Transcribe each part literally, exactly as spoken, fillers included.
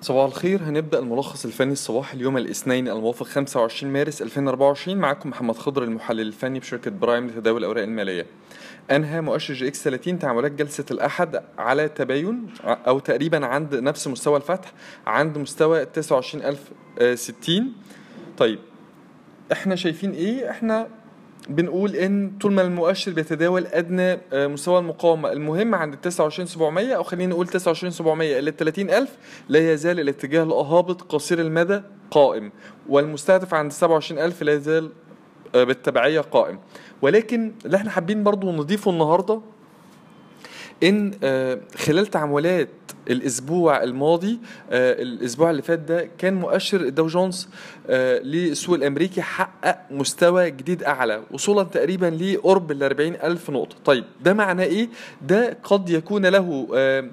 صباح الخير. هنبدأ الملخص الفني الصباحي اليوم الاثنين الموافق خمسة وعشرين مارس ألفين وأربعة وعشرين. معكم محمد خضر المحلل الفني بشركة برايم لتداول الأوراق المالية. أنهى مؤشر جي إكس ثلاثين تعاملات جلسة الأحد على تباين أو تقريبا عند نفس مستوى الفتح، عند مستوى تسعة وعشرين ألف وستين. طيب احنا شايفين ايه؟ احنا بنقول ان طول ما المؤشر بيتداول ادنى مستوى المقاومه المهم عند تسعة وعشرين سبعمية، او خلينا نقول تسعة وعشرين سبعمية الى ثلاثين ألف، لا يزال الاتجاه الهابط قصير المدى قائم، والمستهدف عند سبعة وعشرين ألف لا يزال بالتبعيه قائم. ولكن اللي احنا حابين برضو نضيفه النهارده ان خلال تعاملات الاسبوع الماضي، الاسبوع اللي فات ده، كان مؤشر الداو جونز للسوق الامريكي حقق مستوى جديد اعلى، وصولا تقريبا لقرب ال أربعين ألف نقطه. طيب ده معناه ايه؟ ده قد يكون له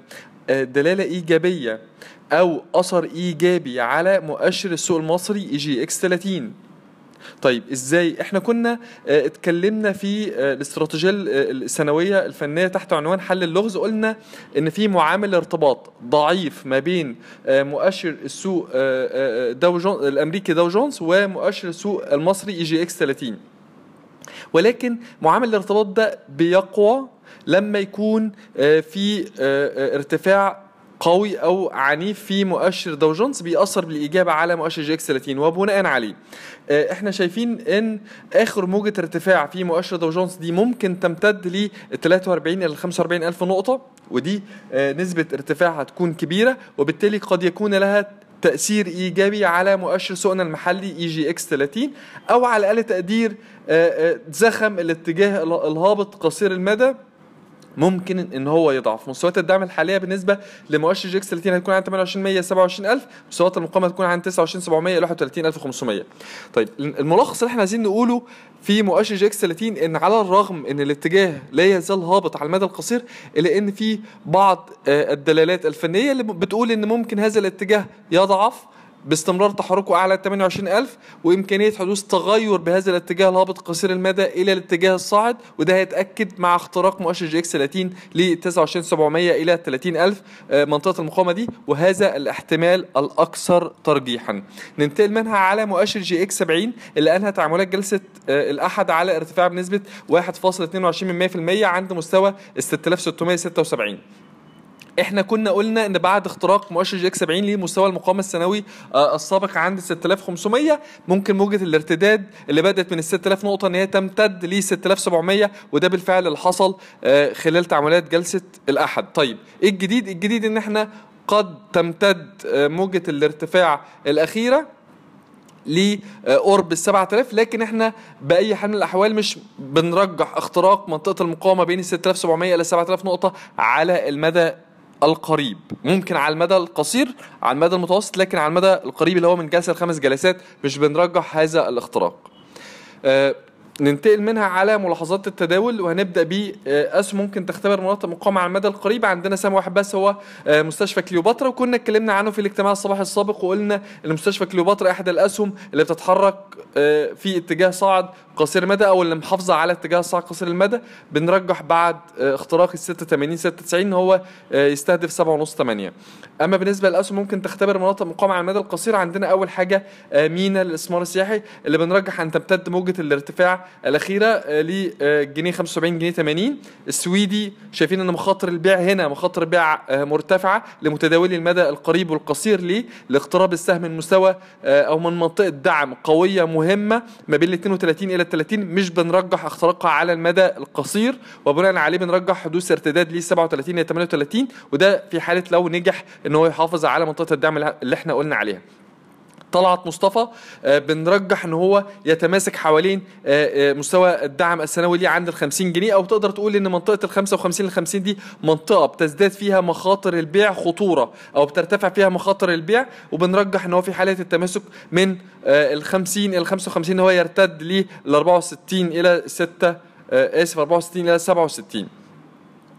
دلاله ايجابيه او اثر ايجابي على مؤشر السوق المصري جي إكس ثلاثين. طيب ازاي؟ احنا كنا اه اتكلمنا في اه الاستراتيجيه السنويه الفنيه تحت عنوان حل اللغز. قلنا ان في معامل ارتباط ضعيف ما بين اه مؤشر السوق اه داو جونز الامريكي داو جونز ومؤشر السوق المصري جي إكس ثلاثين، ولكن معامل الارتباط ده بيقوى لما يكون اه في اه ارتفاع قوي او عنيف في مؤشر داو جونز بيأثر بالاجابه على مؤشر جي إكس ثلاثين. وبناء عليه احنا شايفين ان اخر موجه ارتفاع في مؤشر داو جونز دي ممكن تمتد ل ثلاثة وأربعين الى خمسة وأربعين الف نقطه، ودي نسبه ارتفاع هتكون كبيره، وبالتالي قد يكون لها تأثير إيجابي على مؤشر سوقنا المحلي إي جي إكس ثلاثين، أو على الأقل تقدير زخم الاتجاه الهابط قصير المدى ممكن ان هو يضعف. مستويات الدعم الحاليه بالنسبه لمؤشر جي إكس ثلاثين هتكون عند ثمانية وعشرين مية سبعة وعشرين ألف، مستويات المقاومه هتكون عند تسعة وعشرين سبعمية الى واحد وثلاثين ألف وخمسمية. طيب الملخص اللي احنا عايزين نقوله في مؤشر جي إكس ثلاثين ان على الرغم ان الاتجاه لا يزال هابط على المدى القصير، الا ان في بعض الدلالات الفنيه اللي بتقول ان ممكن هذا الاتجاه يضعف باستمرار تحركه اعلى ثمانية وعشرين ألف، وامكانيه حدوث تغير بهذا الاتجاه الهابط قصير المدى الى الاتجاه الصاعد، وده هيتاكد مع اختراق مؤشر جي إكس ثلاثين ل تسعة وعشرين سبعمية الى ثلاثين ألف منطقه المقاومه دي، وهذا الاحتمال الاكثر ترجيحا. ننتقل منها على مؤشر جي إكس سبعين اللي انهى تعاملات جلسه الاحد على ارتفاع بنسبه واحد فاصلة اثنين وعشرين بالمية عند مستوى ستة آلاف وستمية وستة وسبعين. احنا كنا قلنا ان بعد اختراق مؤشر جي إكس سبعين لمستوى المقاومه السنوي آه السابق عند ستة آلاف وخمسمية، ممكن موجه الارتداد اللي بدات من ال ستة آلاف نقطه ان هي تمتد ل ستة آلاف وسبعمية، وده بالفعل اللي حصل آه خلال تعاملات جلسه الاحد. طيب ايه الجديد؟ الجديد ان احنا قد تمتد آه موجه الارتفاع الاخيره لقرب ال سبعة آلاف، لكن احنا باي حال من الاحوال مش بنرجح اختراق منطقه المقاومه بين ال ستة آلاف وسبعمية الى سبعة آلاف نقطه على المدى القريب. ممكن على المدى القصير، على المدى المتوسط، لكن على المدى القريب اللي هو من جلسه لخمس جلسات مش بنرجح هذا الاختراق. أه ننتقل منها على ملاحظات التداول، وهنبدا باسهم ممكن تختبر مناطق مقاومه على المدى القريب. عندنا سهم واحد بس هو مستشفى كليوباترا، وكنا اتكلمنا عنه في الاجتماع الصباحي السابق، وقلنا ان مستشفى كليوباترا احد الاسهم اللي بتتحرك في اتجاه صاعد قصير المدى، او اللي محافظه على اتجاه صاعد قصير المدى. بنرجح بعد اختراق ال ستة وثمانين ستة وتسعين ان هو يستهدف سبعة ونص ثمانية. اما بالنسبه للاسهم ممكن تختبر مناطق مقاومه على المدى القصير، عندنا اول حاجه مينا للاستثمار السياحي اللي بنرجح ان تمتد موجه الارتفاع الاخيره لجنيه خمسة وسبعين جنيه ثمانين. السويدي شايفين ان مخاطر البيع هنا مخاطر بيع مرتفعه لمتداولي المدى القريب والقصير ليه لاقتراب السهم من مستوى او من منطقه دعم قويه مهمه ما بين ال اثنين وثلاثين الى ثلاثين، مش بنرجح اختراقها على المدى القصير، وبناء عليه بنرجح حدوث ارتداد ل سبعة وثلاثين الى ثمانية وثلاثين، وده في حاله لو نجح ان هو يحافظ على منطقه الدعم اللي احنا قلنا عليها. طلعت مصطفى بنرجح ان هو يتماسك حوالين مستوى الدعم السنوي ليه عند ال خمسين جنيه، او تقدر تقول ان منطقه ال خمسة وخمسين ل خمسين دي منطقه بتزداد فيها مخاطر البيع خطوره، او بترتفع فيها مخاطر البيع، وبنرجح ان هو في حاله التماسك من ال خمسين الى خمسة وخمسين هو يرتد لل أربعة وستين الى ستة اسف أربعة وستين الى سبعة وستين.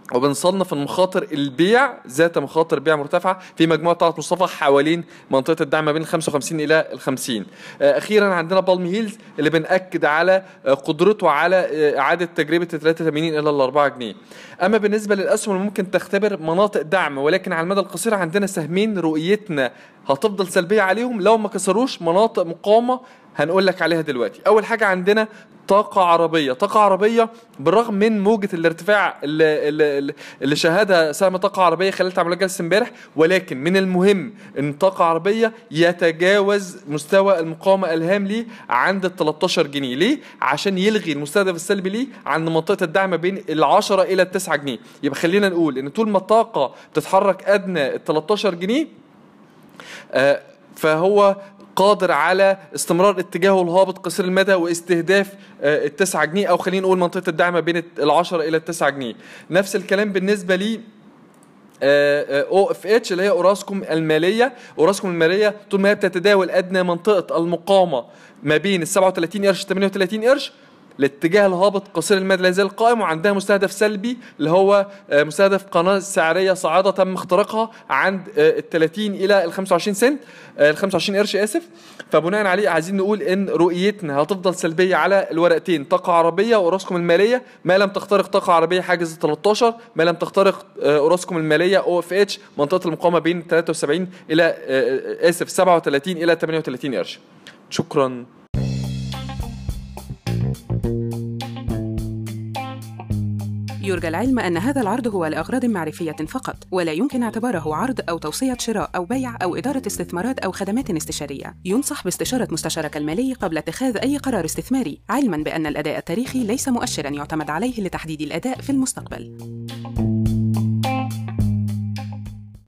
وبنصنف المخاطر البيع ذات مخاطر بيع مرتفعه في مجموعه طلعت مصطفى حوالين منطقه الدعم ما بين خمسة وخمسين الى الخمسين. اخيرا عندنا بالم هيلز اللي بنأكد على قدرته على اعاده تجربه ثلاثة وثمانين الى الأربعة جنيه. اما بالنسبه للاسهم اللي ممكن تختبر مناطق دعم ولكن على المدى القصير، عندنا سهمين رؤيتنا هتفضل سلبيه عليهم لو ما كسروش مناطق مقاومه هنقول لك عليها دلوقتي. اول حاجه عندنا طاقة عربية. طاقة عربية بالرغم من موجة الارتفاع اللي, اللي, اللي شهدها سهم طاقة عربية خلال تعاملات جلسة امبارح، ولكن من المهم ان طاقة عربية يتجاوز مستوى المقاومة الهام ليه عند ال تلتاشر جنيه. ليه؟ عشان يلغي المستهدف السلبي ليه عند منطقة الدعم بين ال عشرة الى التسعة جنيه. يبقى خلينا نقول ان طول ما الطاقة بتتحرك ادنى ال تلتاشر جنيه آه فهو قادر على استمرار اتجاهه الهابط قصير المدى واستهداف التسعة جنيه، او خلينا نقول منطقه الدعم بين العشرة الى التسعة جنيه. نفس الكلام بالنسبه لي او اف اتش اللي هي اوراسكوم الماليه. اوراسكوم الماليه طول ما هي بتتداول ادنى منطقه المقاومه ما بين ال سبعة وثلاثين قرش ثمانية وثلاثين قرش، الاتجاه الهابط قصير المدى لا يزال قائم، وعندها مستهدف سلبي اللي هو مستهدف قناه سعريه صاعده تم اختراقها عند ال ثلاثين الى ال خمسة وعشرين سنت ال خمسة وعشرين قرش اسف. فبناء عليه عايزين نقول ان رؤيتنا هتفضل سلبيه على الورقتين طاقه عربيه واوراسكوم الماليه ما لم تخترق طاقه عربيه حاجز تلتاشر، ما لم تخترق اوراسكوم الماليه او اف اتش منطقه المقاومه بين ثلاثة وسبعين الى اسف سبعة وثلاثين الى ثمانية وثلاثين قرش. شكرا. يرجى العلم أن هذا العرض هو لأغراض معرفية فقط، ولا يمكن اعتباره عرض أو توصية شراء أو بيع أو إدارة استثمارات أو خدمات استشارية. ينصح باستشارة مستشارك المالي قبل اتخاذ أي قرار استثماري، علماً بأن الأداء التاريخي ليس مؤشراً يعتمد عليه لتحديد الأداء في المستقبل.